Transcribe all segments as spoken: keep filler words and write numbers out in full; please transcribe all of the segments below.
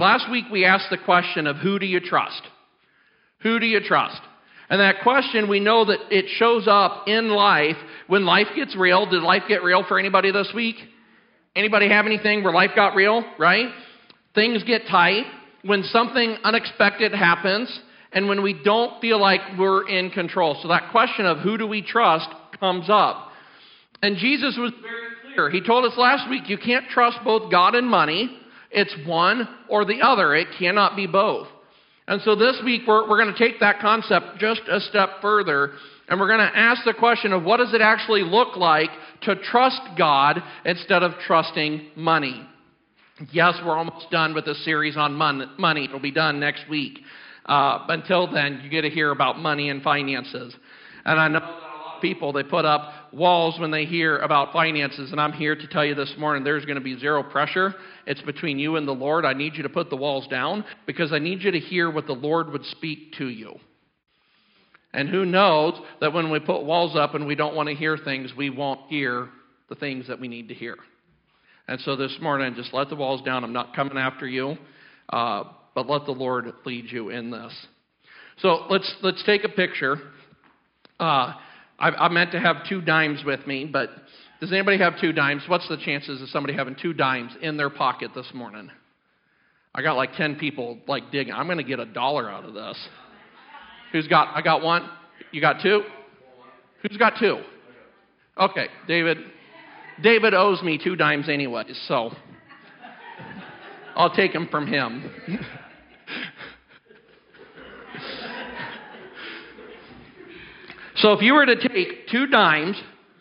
Last week we asked the question of who do you trust? Who do you trust? And that question, we know that it shows up in life when life gets real. Did life get real for anybody this week? Anybody have anything where life got real, right? Things get tight, when something unexpected happens, and when we don't feel like we're in control. So that question of who do we trust comes up. And Jesus was very clear. He told us last week, you can't trust both God and money. It's one or the other. It cannot be both. And so this week, we're, we're going to take that concept just a step further, and we're going to ask the question of what does it actually look like to trust God instead of trusting money. Yes, we're almost done with the series on mon- money. It'll be done next week. Uh, until then, you get to hear about money and finances. And I know that a lot of people, they put up walls when they hear about finances, and I'm here to tell you this morning there's going to be zero pressure. It's between you and the Lord. I need you to put the walls down because I need you to hear what the Lord would speak to you. And who knows that when we put walls up and we don't want to hear things, we won't hear the things that we need to hear. And so this morning, just let the walls down. I'm not coming after you, uh, but let the Lord lead you in this. So let's let's take a picture. Uh, I, I meant to have two dimes with me, but does anybody have two dimes? What's the chances of somebody having two dimes in their pocket this morning? I got like ten people like digging. I'm going to get a dollar out of this. Who's got? I got one. You got two? Who's got two? Okay, David. David owes me two dimes anyways, so I'll take them from him. So if you were to take two dimes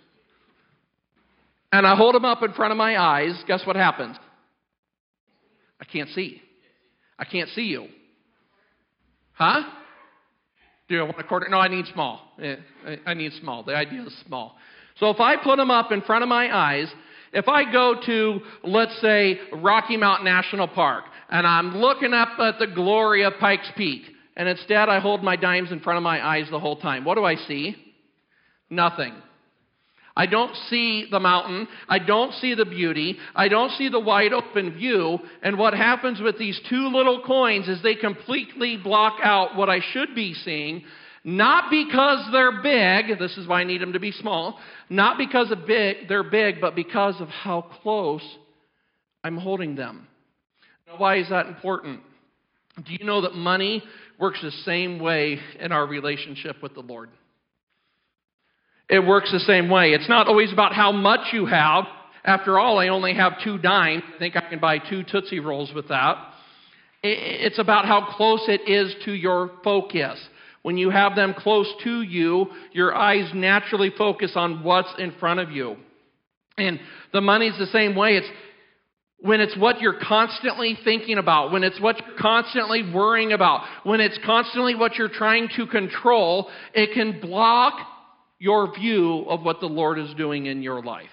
and I hold them up in front of my eyes, guess what happens? I can't see. I can't see you. Huh? Do I want a quarter? No, I need small. I need small. The idea is small. So if I put them up in front of my eyes, if I go to, let's say, Rocky Mountain National Park, and I'm looking up at the glory of Pikes Peak, and instead I hold my dimes in front of my eyes the whole time, what do I see? Nothing. I don't see the mountain. I don't see the beauty. I don't see the wide open view. And what happens with these two little coins is they completely block out what I should be seeing. Not because they're big, this is why I need them to be small, not because of big, they're big, but because of how close I'm holding them. Now, why is that important? Do you know that money works the same way in our relationship with the Lord? It works the same way. It's not always about how much you have. After all, I only have two dimes. I think I can buy two Tootsie Rolls with that. It's about how close it is to your focus. When you have them close to you, your eyes naturally focus on what's in front of you. And the money's the same way. It's when it's what you're constantly thinking about, when it's what you're constantly worrying about, when it's constantly what you're trying to control, it can block your view of what the Lord is doing in your life.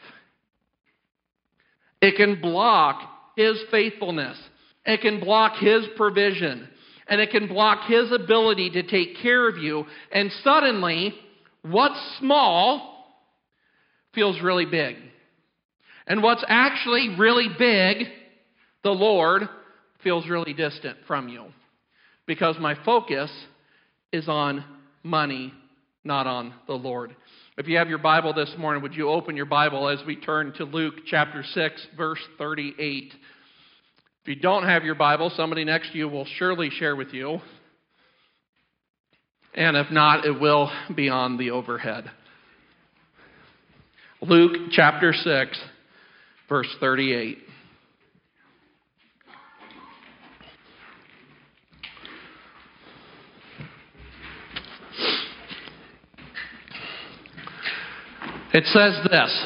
It can block His faithfulness. It can block His provision. And it can block His ability to take care of you. And suddenly, what's small feels really big. And what's actually really big, the Lord, feels really distant from you. Because my focus is on money, not on the Lord. If you have your Bible this morning, would you open your Bible as we turn to Luke chapter six, verse thirty-eight. If you don't have your Bible, somebody next to you will surely share with you. And if not, it will be on the overhead. Luke chapter six, verse thirty-eight. It says this: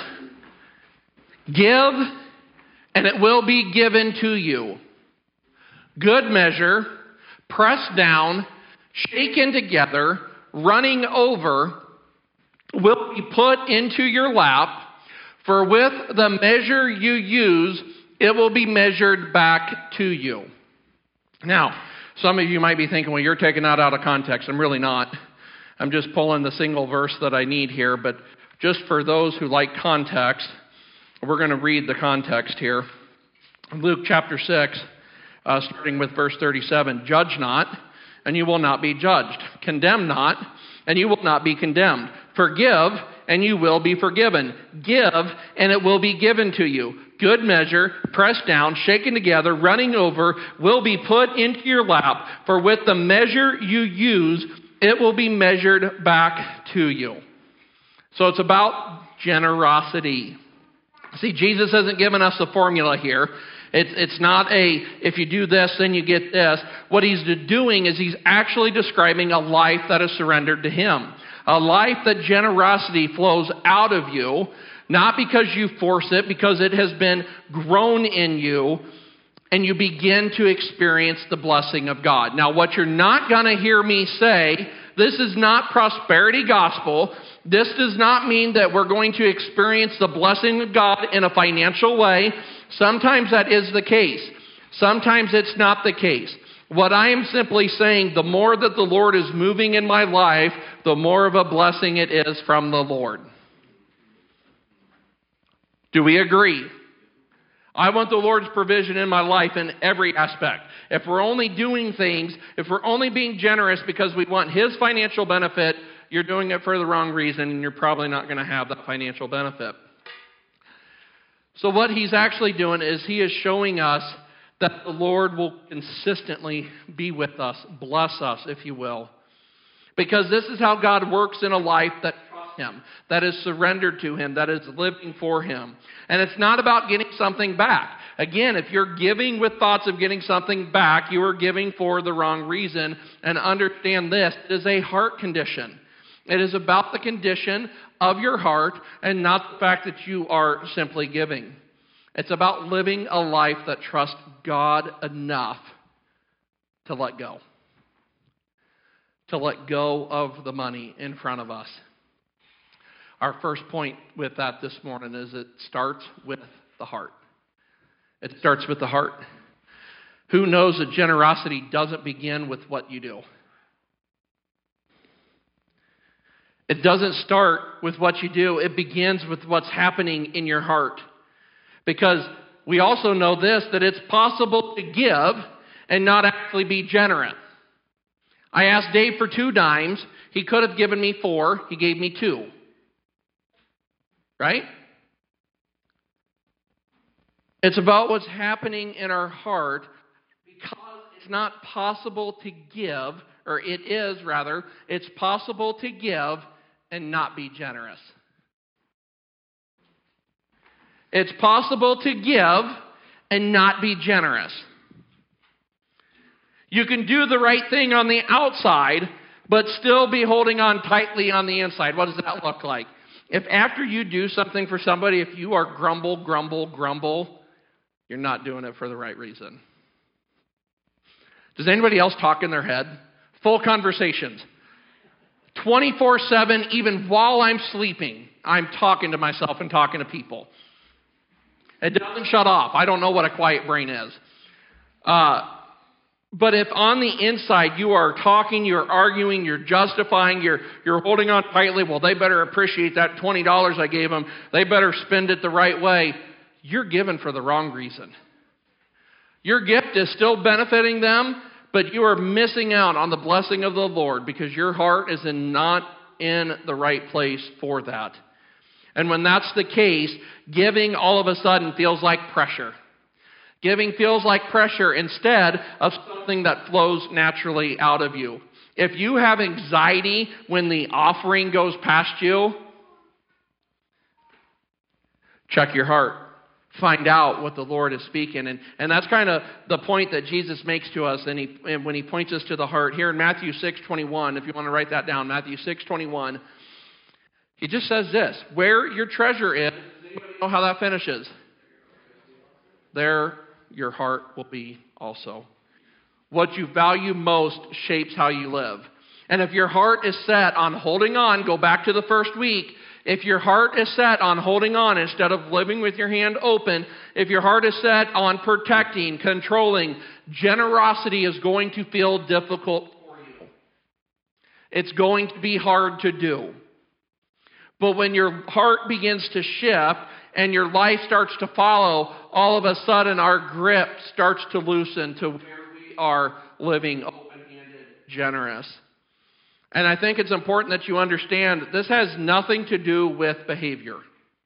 give, and it will be given to you. Good measure, pressed down, shaken together, running over, will be put into your lap. For with the measure you use, it will be measured back to you. Now, some of you might be thinking, well, you're taking that out of context. I'm really not. I'm just pulling the single verse that I need here. But just for those who like context, we're going to read the context here. Luke chapter six, uh, starting with verse thirty-seven. Judge not, and you will not be judged. Condemn not, and you will not be condemned. Forgive, and you will be forgiven. Give, and it will be given to you. Good measure, pressed down, shaken together, running over, will be put into your lap. For with the measure you use, it will be measured back to you. So it's about generosity. See, Jesus hasn't given us a formula here. It's, it's not a, if you do this, then you get this. What he's doing is he's actually describing a life that is surrendered to him. A life that generosity flows out of you, not because you force it, because it has been grown in you, and you begin to experience the blessing of God. Now, what you're not going to hear me say, this is not prosperity gospel. This does not mean that we're going to experience the blessing of God in a financial way. Sometimes that is the case. Sometimes it's not the case. What I am simply saying, the more that the Lord is moving in my life, the more of a blessing it is from the Lord. Do we agree? I want the Lord's provision in my life in every aspect. If we're only doing things, if we're only being generous because we want His financial benefit, you're doing it for the wrong reason, and you're probably not going to have that financial benefit. So what He's actually doing is He is showing us that the Lord will consistently be with us, bless us, if you will. Because this is how God works in a life that trusts Him, that is surrendered to Him, that is living for Him. And it's not about getting something back. Again, if you're giving with thoughts of getting something back, you are giving for the wrong reason. And understand this, it is a heart condition. It is about the condition of your heart and not the fact that you are simply giving. It's about living a life that trusts God enough to let go. To let go of the money in front of us. Our first point with that this morning is it starts with the heart. It starts with the heart. Who knows that generosity doesn't begin with what you do? It doesn't start with what you do. It begins with what's happening in your heart. Because we also know this, that it's possible to give and not actually be generous. I asked Dave for two dimes. He could have given me four. He gave me two. Right? It's about what's happening in our heart, because it's not possible to give, or it is rather, it's possible to give and not be generous. It's possible to give and not be generous. You can do the right thing on the outside, but still be holding on tightly on the inside. What does that look like? If after you do something for somebody, if you are grumble, grumble, grumble, you're not doing it for the right reason. Does anybody else talk in their head? Full conversations. twenty-four seven, even while I'm sleeping, I'm talking to myself and talking to people. It doesn't shut off. I don't know what a quiet brain is. Uh, but if on the inside you are talking, you're arguing, you're justifying, you're, you're holding on tightly, well, they better appreciate that twenty dollars I gave them. They better spend it the right way. You're giving for the wrong reason. Your gift is still benefiting them, but you are missing out on the blessing of the Lord because your heart is in not in the right place for that. And when that's the case, giving all of a sudden feels like pressure. Giving feels like pressure instead of something that flows naturally out of you. If you have anxiety when the offering goes past you, check your heart. Find out what the Lord is speaking. And, and that's kind of the point that Jesus makes to us and, he, and when he points us to the heart. Here in Matthew six twenty-one, if you want to write that down, Matthew six twenty-one, he just says this, where your treasure is, you know how that finishes? There your heart will be also. What you value most shapes how you live. And if your heart is set on holding on, go back to the first week, if your heart is set on holding on instead of living with your hand open, if your heart is set on protecting, controlling, generosity is going to feel difficult for you. It's going to be hard to do. But when your heart begins to shift and your life starts to follow, all of a sudden our grip starts to loosen to where we are living open-handed, generous. And I think it's important that you understand that this has nothing to do with behavior.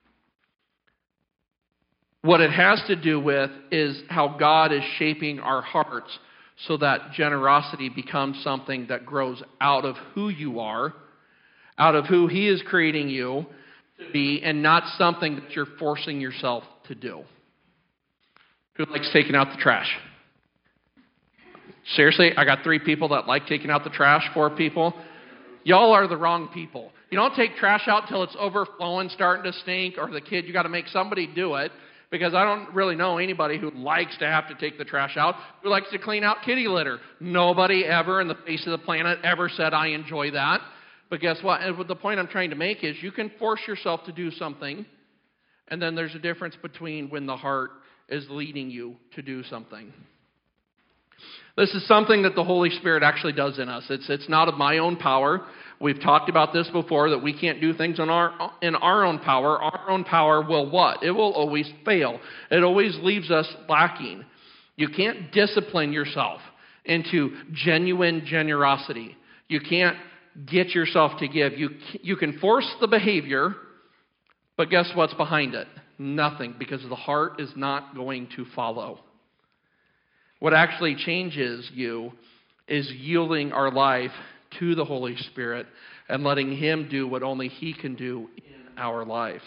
What it has to do with is how God is shaping our hearts so that generosity becomes something that grows out of who you are, out of who He is creating you to be, and not something that you're forcing yourself to do. Who likes taking out the trash? Seriously, I got three people that like taking out the trash, four people. Y'all are the wrong people. You don't take trash out until it's overflowing, starting to stink, or the kid, you got to make somebody do it. Because I don't really know anybody who likes to have to take the trash out, who likes to clean out kitty litter. Nobody ever in the face of the planet ever said, I enjoy that. But guess what? And the point I'm trying to make is you can force yourself to do something, and then there's a difference between when the heart is leading you to do something. This is something that the Holy Spirit actually does in us. It's, it's not of my own power. We've talked about this before, that we can't do things in our, in our own power. Our own power will what? It will always fail. It always leaves us lacking. You can't discipline yourself into genuine generosity. You can't get yourself to give. You, you can force the behavior, but guess what's behind it? Nothing, because the heart is not going to follow. What actually changes you is yielding our life to the Holy Spirit and letting Him do what only He can do in our lives.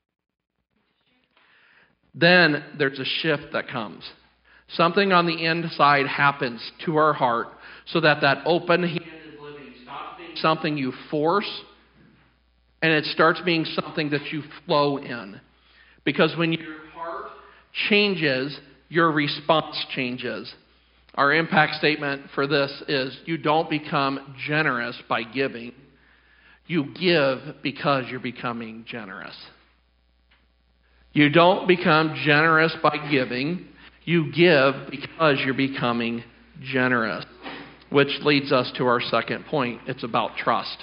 Then there's a shift that comes. Something on the inside happens to our heart so that that open-handed living stops being something you force, and it starts being something that you flow in. Because when your heart changes, your response changes. Our impact statement for this is, you don't become generous by giving. You give because you're becoming generous. You don't become generous by giving. You give because you're becoming generous. Which leads us to our second point. It's about trust.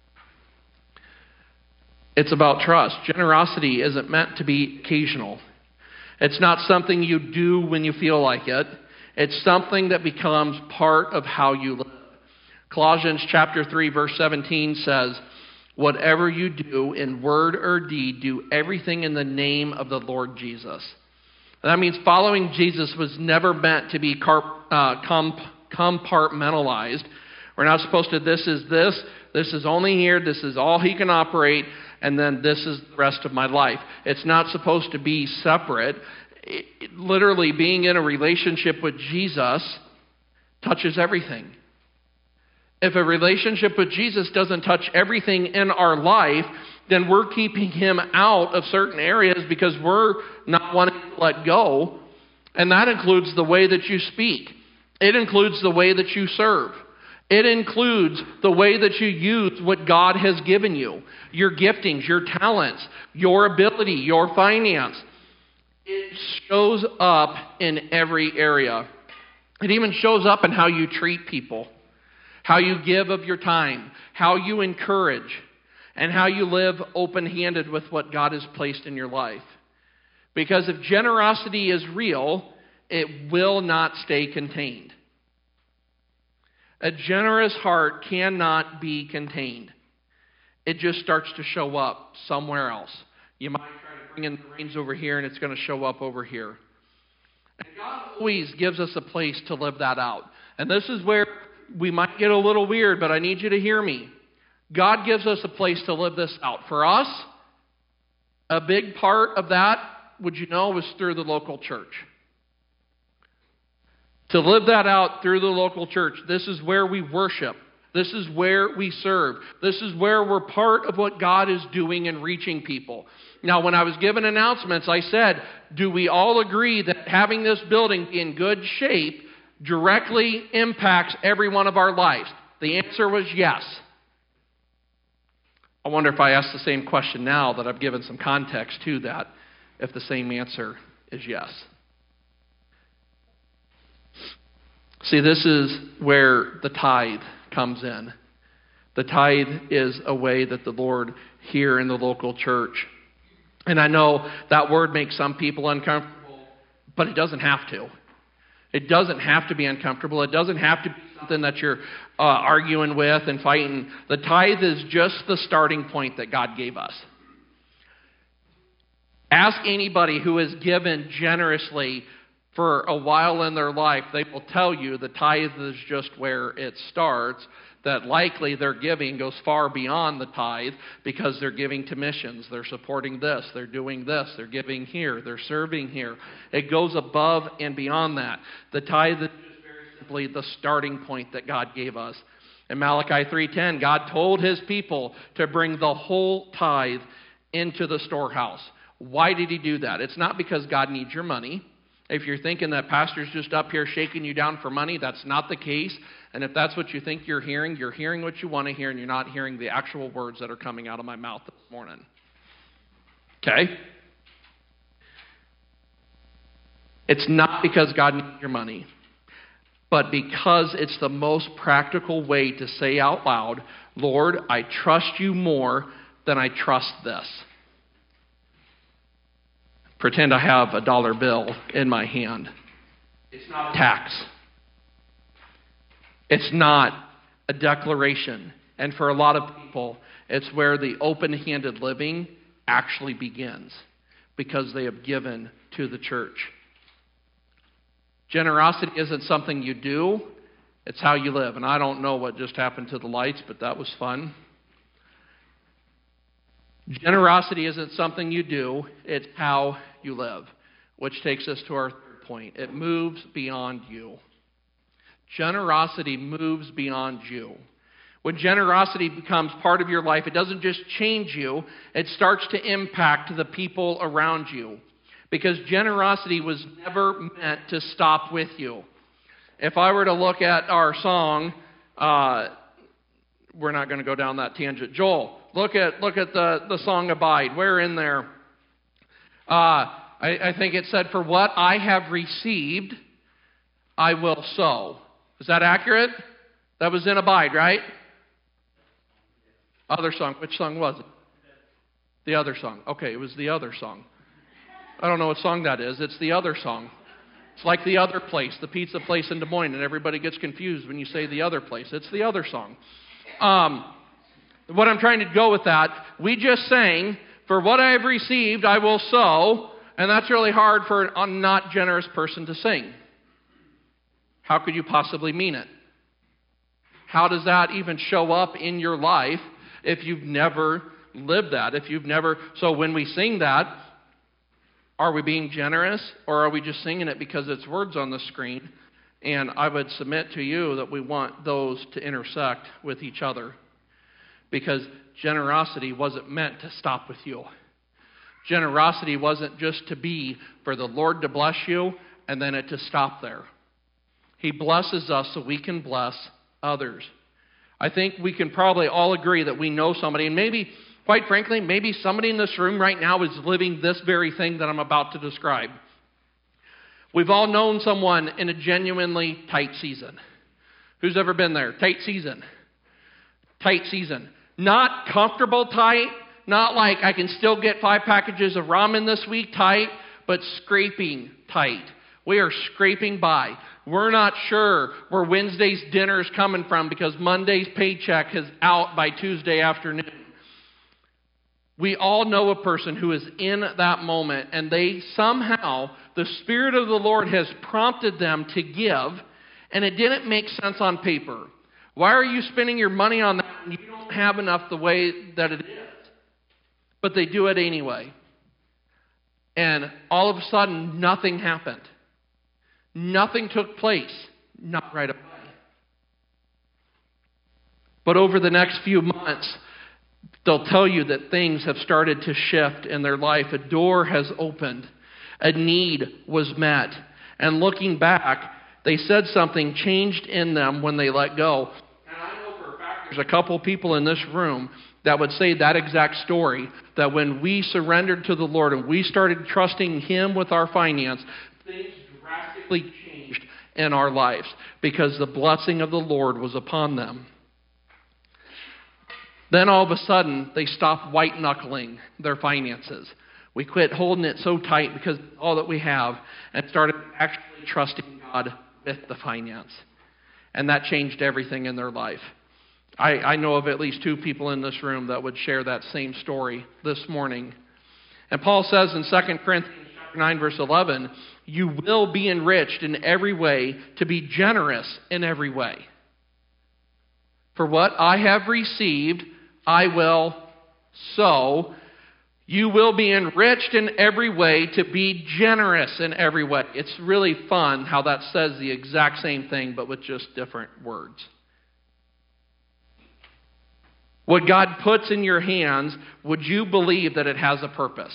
It's about trust. Generosity isn't meant to be occasional. It's not something you do when you feel like it. It's something that becomes part of how you live. Colossians chapter three, verse seventeen says, whatever you do in word or deed, do everything in the name of the Lord Jesus. And that means following Jesus was never meant to be uh, compartmentalized. We're not supposed to, this is this, this is only here, this is all He can operate, and then this is the rest of my life. It's not supposed to be separate. It, it, literally, being in a relationship with Jesus touches everything. If a relationship with Jesus doesn't touch everything in our life, then we're keeping Him out of certain areas because we're not wanting to let go. And that includes the way that you speak. It includes the way that you serve. It includes the way that you use what God has given you. Your giftings, your talents, your ability, your finance. It shows up in every area. It even shows up in how you treat people, how you give of your time, how you encourage, and how you live open-handed with what God has placed in your life. Because if generosity is real, it will not stay contained. A generous heart cannot be contained. It just starts to show up somewhere else. You might try to bring in the reins over here, and it's going to show up over here. And God always gives us a place to live that out. And this is where we might get a little weird, but I need you to hear me. God gives us a place to live this out. For us, a big part of that, would you know, was through the local church. To live that out through the local church, this is where we worship. This is where we serve. This is where we're part of what God is doing and reaching people. Now, when I was given announcements, I said, do we all agree that having this building be in good shape directly impacts every one of our lives? The answer was yes. I wonder if I ask the same question now that I've given some context to that, if the same answer is yes. See, this is where the tithe comes in. The tithe is a way that the Lord here in the local church And I know that word makes some people uncomfortable, but it doesn't have to. It doesn't have to be uncomfortable. It doesn't have to be something that you're uh, arguing with and fighting. The tithe is just the starting point that God gave us. Ask anybody who has given generously for a while in their life. They will tell you the tithe is just where it starts, that likely their giving goes far beyond the tithe because they're giving to missions. They're supporting this. They're doing this. They're giving here. They're serving here. It goes above and beyond that. The tithe is just very simply the starting point that God gave us. In Malachi three ten, God told his people to bring the whole tithe into the storehouse. Why did he do that? It's not because God needs your money. If you're thinking that pastor's just up here shaking you down for money, that's not the case. And if that's what you think you're hearing, you're hearing what you want to hear, and you're not hearing the actual words that are coming out of my mouth this morning. Okay? It's not because God needs your money, but because it's the most practical way to say out loud, Lord, I trust you more than I trust this. Pretend I have a dollar bill in my hand. It's not a tax. It's not a declaration. And for a lot of people, it's where the open-handed living actually begins because they have given to the church. Generosity isn't something you do. It's how you live. And I don't know what just happened to the lights, but that was fun. Generosity isn't something you do. It's how you live, which takes us to our third point. It moves beyond you. Generosity moves beyond you. When generosity becomes part of your life, it doesn't just change you, it starts to impact the people around you. Because generosity was never meant to stop with you. If I were to look at our song, uh, we're not going to go down that tangent. Joel, look at look at the, the song Abide. Where in there? Uh, I, I think it said, for what I have received, I will sow. Is that accurate? That was in Abide, right? Other song. Which song was it? The other song. Okay, it was the other song. I don't know what song that is. It's the other song. It's like the other place, the pizza place in Des Moines, and everybody gets confused when you say the other place. It's the other song. Um, what I'm trying to go with that, we just sang, for what I have received, I will sow, and that's really hard for a not generous person to sing. How could you possibly mean it? How does that even show up in your life if you've never lived that? If you've never, so when we sing that, are we being generous, or are we just singing it because it's words on the screen? And I would submit to you that we want those to intersect with each other. Because generosity wasn't meant to stop with you. Generosity wasn't just to be for the Lord to bless you and then it to stop there. He blesses us so we can bless others. I think we can probably all agree that we know somebody, and maybe, quite frankly, maybe somebody in this room right now is living this very thing that I'm about to describe. We've all known someone in a genuinely tight season. Who's ever been there? Tight season. Tight season. Not comfortable tight, not like I can still get five packages of ramen this week tight, but scraping tight. We are scraping by. We're not sure where Wednesday's dinner is coming from because Monday's paycheck is out by Tuesday afternoon. We all know a person who is in that moment, and they somehow, the Spirit of the Lord has prompted them to give, and it didn't make sense on paper. Why are you spending your money on that when you don't have enough the way that it is? But they do it anyway. And all of a sudden, nothing happened. Nothing took place. Not right away. But over the next few months, they'll tell you that things have started to shift in their life. A door has opened. A need was met. And looking back, they said something changed in them when they let go. And I know for a fact there's a couple people in this room that would say that exact story, that when we surrendered to the Lord and we started trusting Him with our finance, things drastically changed in our lives because the blessing of the Lord was upon them. Then all of a sudden, they stopped white-knuckling their finances. We quit holding it so tight because it's all that we have and started actually trusting God with the finance. And that changed everything in their life. I, I know of at least two people in this room that would share that same story this morning. And Paul says in Second Corinthians nine, verse eleven, you will be enriched in every way to be generous in every way. For what I have received, I will sow. You will be enriched in every way to be generous in every way. It's really fun how that says the exact same thing, but with just different words. What God puts in your hands, would you believe that it has a purpose?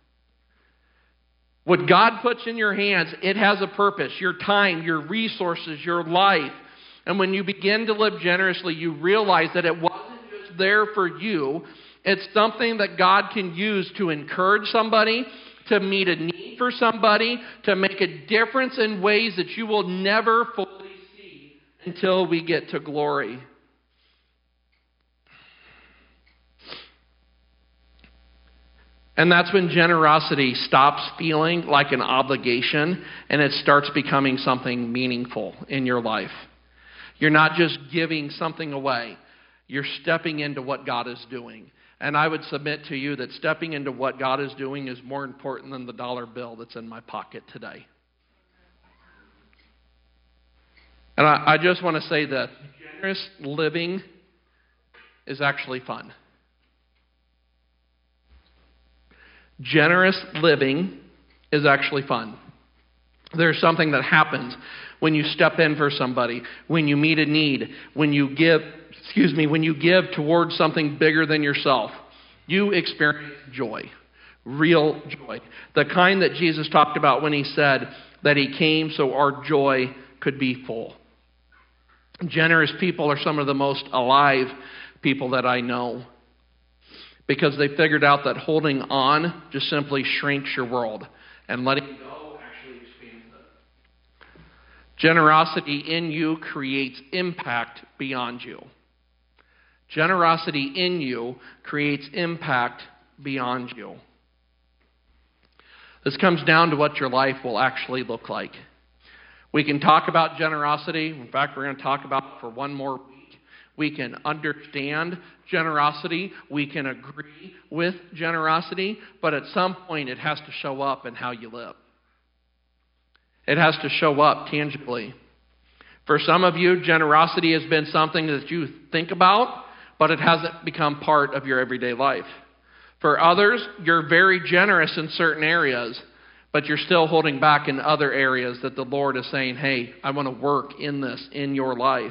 What God puts in your hands, it has a purpose. Your time, your resources, your life. And when you begin to live generously, you realize that it wasn't just there for you. It's something that God can use to encourage somebody, to meet a need for somebody, to make a difference in ways that you will never fully see until we get to glory. And that's when generosity stops feeling like an obligation and it starts becoming something meaningful in your life. You're not just giving something away. You're stepping into what God is doing. And I would submit to you that stepping into what God is doing is more important than the dollar bill that's in my pocket today. And I, I just want to say that generous living is actually fun. Generous living is actually fun. There's something that happens when you step in for somebody, when you meet a need, when you give, excuse me, when you give towards something bigger than yourself. You experience joy, real joy. The kind that Jesus talked about when he said that he came so our joy could be full. Generous people are some of the most alive people that I know, because they figured out that holding on just simply shrinks your world, and letting go actually expands it. Generosity in you creates impact beyond you. Generosity in you creates impact beyond you. This comes down to what your life will actually look like. We can talk about generosity. In fact, we're going to talk about it for one more week. We can understand generosity. We can agree with generosity. But at some point, it has to show up in how you live. It has to show up tangibly. For some of you, generosity has been something that you think about, but it hasn't become part of your everyday life. For others, you're very generous in certain areas, but you're still holding back in other areas that the Lord is saying, hey, I want to work in this in your life.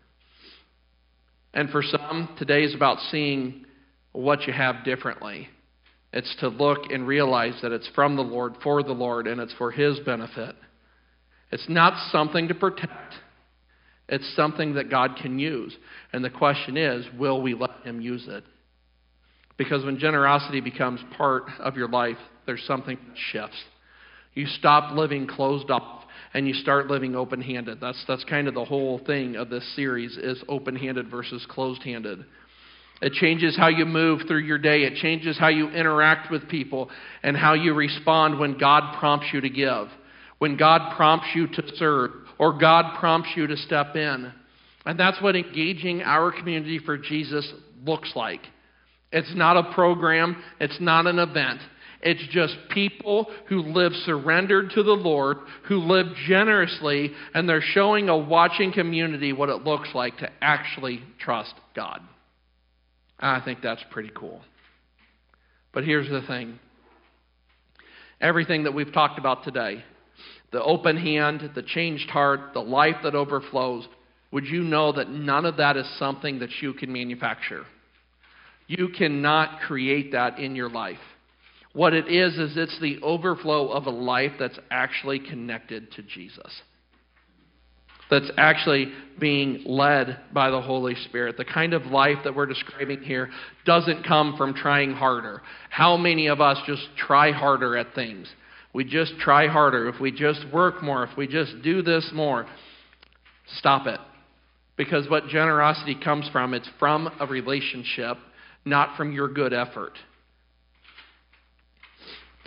And for some, today is about seeing what you have differently. It's to look and realize that it's from the Lord, for the Lord, and it's for His benefit. It's not something to protect. It's something that God can use. And the question is, will we let Him use it? Because when generosity becomes part of your life, there's something that shifts. You stop living closed off and you start living open-handed. That's that's kind of the whole thing of this series, is open-handed versus closed-handed. It changes how you move through your day. It changes how you interact with people and how you respond when God prompts you to give, when God prompts you to serve, or God prompts you to step in. And that's what engaging our community for Jesus looks like. It's not a program. It's not an event. It's just people who live surrendered to the Lord, who live generously, and they're showing a watching community what it looks like to actually trust God. I think that's pretty cool. But here's the thing. Everything that we've talked about today, the open hand, the changed heart, the life that overflows, would you know that none of that is something that you can manufacture? You cannot create that in your life. What it is, is it's the overflow of a life that's actually connected to Jesus. That's actually being led by the Holy Spirit. The kind of life that we're describing here doesn't come from trying harder. How many of us just try harder at things? We just try harder. If we just work more, if we just do this more, stop it. Because what generosity comes from, it's from a relationship, not from your good effort.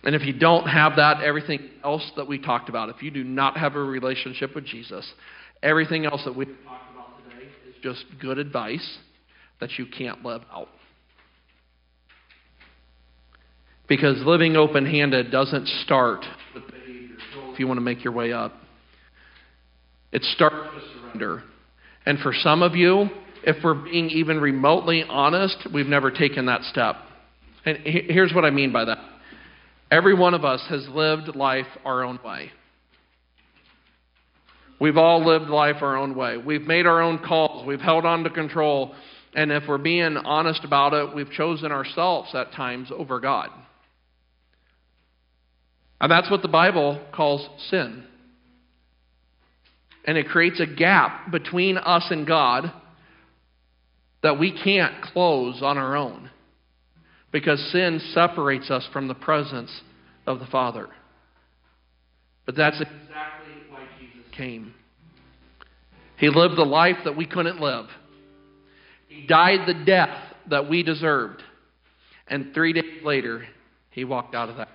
And if you don't have that, everything else that we talked about, if you do not have a relationship with Jesus, everything else that we've talked about today is just good advice that you can't live out. Because living open-handed doesn't start with behavior if you want to make your way up. It starts with surrender. And for some of you, if we're being even remotely honest, we've never taken that step. And here's what I mean by that. Every one of us has lived life our own way. We've all lived life our own way. We've made our own calls. We've held on to control. And if we're being honest about it, we've chosen ourselves at times over God. And that's what the Bible calls sin. And it creates a gap between us and God that we can't close on our own. Because sin separates us from the presence of the Father. But that's exactly why Jesus came. He lived the life that we couldn't live. He died the death that we deserved. And three days later, He walked out of that.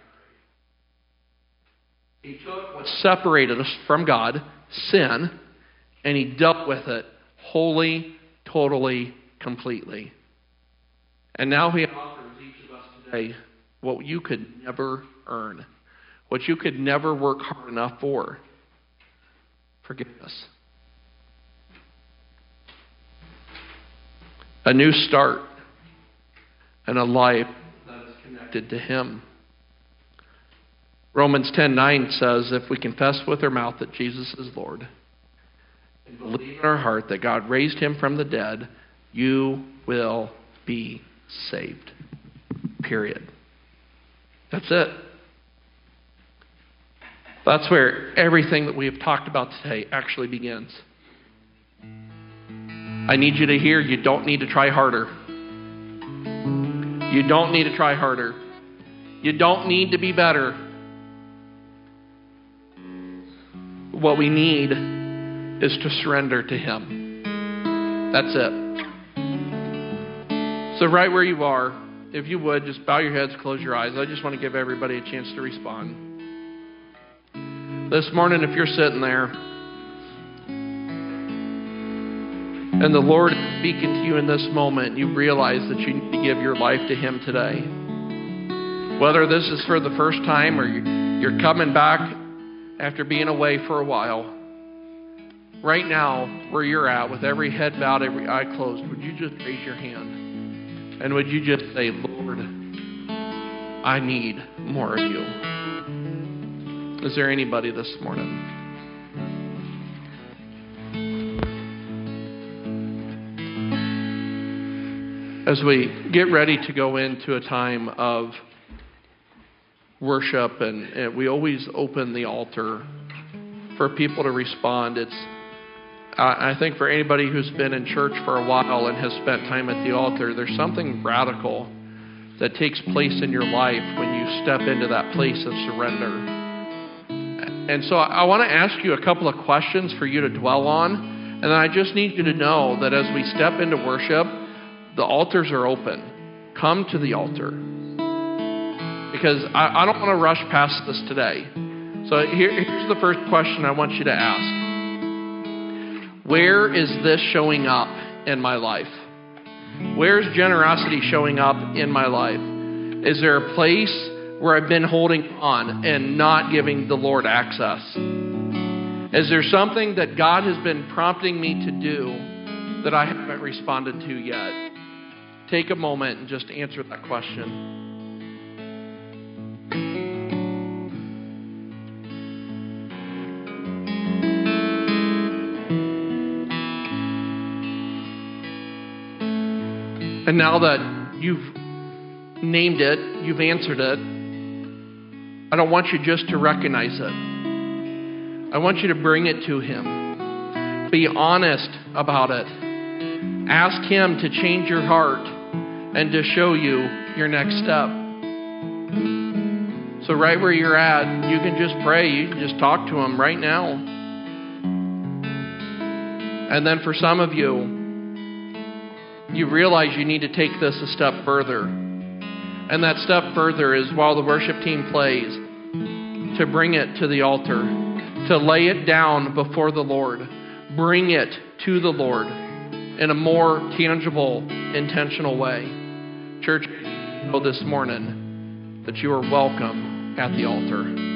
He took what separated us from God, sin, and He dealt with it wholly, totally, completely. And now He offers each of us today what you could never earn, what you could never work hard enough for. Forgiveness. A new start and a life that is connected to Him. Romans ten nine says, if we confess with our mouth that Jesus is Lord and believe in our heart that God raised Him from the dead, you will be saved. Period. That's it. That's where everything that we have talked about today actually begins. I need you to hear, you don't need to try harder. You don't need to try harder. You don't need to be better. What we need is to surrender to Him. That's it. So right where you are, if you would, just bow your heads, close your eyes. I just want to give everybody a chance to respond. This morning, if you're sitting there and the Lord is speaking to you in this moment, you realize that you need to give your life to Him today. Whether this is for the first time or you're coming back after being away for a while, right now, where you're at, with every head bowed, every eye closed, would you just raise your hand? And would you just say, Lord, I need more of you? Is there anybody this morning? As we get ready to go into a time of worship, and, and we always open the altar for people to respond. It's, I think for anybody who's been in church for a while and has spent time at the altar, there's something radical that takes place in your life when you step into that place of surrender. And so I want to ask you a couple of questions for you to dwell on. And then I just need you to know that as we step into worship, the altars are open. Come to the altar. Because I, I don't want to rush past this today. So here, here's the first question I want you to ask. Where is this showing up in my life? Where's generosity showing up in my life? Is there a place where I've been holding on and not giving the Lord access? Is there something that God has been prompting me to do that I haven't responded to yet? Take a moment and just answer that question. And now that you've named it, you've answered it, I don't want you just to recognize it. I want you to bring it to Him. Be honest about it. Ask Him to change your heart and to show you your next step. So right where you're at, you can just pray. You can just talk to Him right now. And then for some of you, you realize you need to take this a step further. And that step further is while the worship team plays, to bring it to the altar, to lay it down before the Lord. Bring it to the Lord in a more tangible, intentional way. Church, know this morning that you are welcome at the altar.